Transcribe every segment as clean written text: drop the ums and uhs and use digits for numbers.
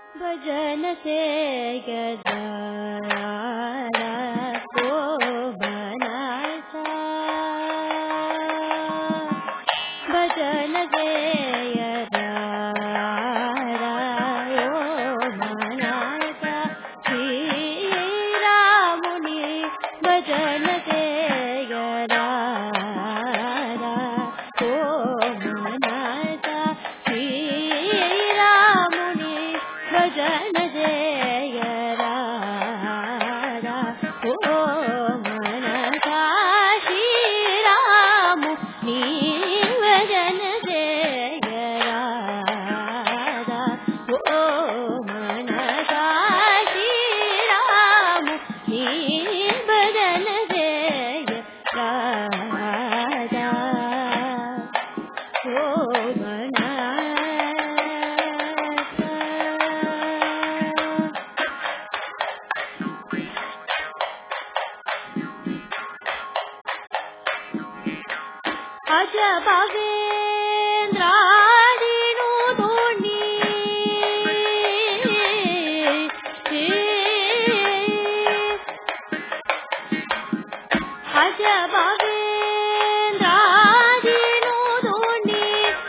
भजन से गजारा को बनाता भजन से गजारा को बनाता श्री रामुनि भजन से गजारा को बनाता श्री रामुनि भजन जय राधा ओ मनसा श्री राम नी भजन जय राधा ओ मनसा श्री राम नी भजन जय राधा ओ ಅಜಭವೇಂದ್ರಾದಿನು ಧೋಣಿ ಅಜಭವೇಂದ್ರಾದಿನು ಧೋಣಿ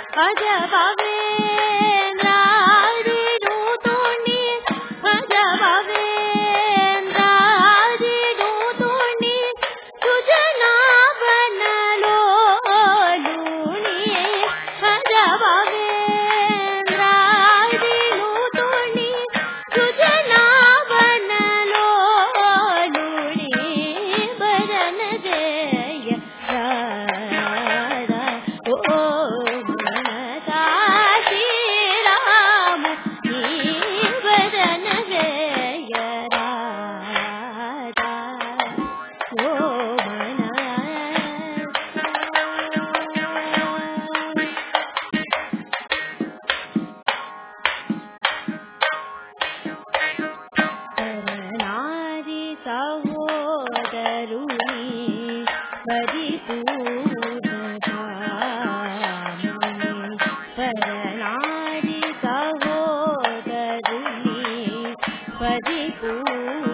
ಅಜಭವೇಂದ್ರಾದಿನು ಧೋಣಿ ಅಜಭವೇಂದ್ರಾದಿನು ಧೋಣಿ ಸುಜನಾಭನಲೋ परिपूर्ण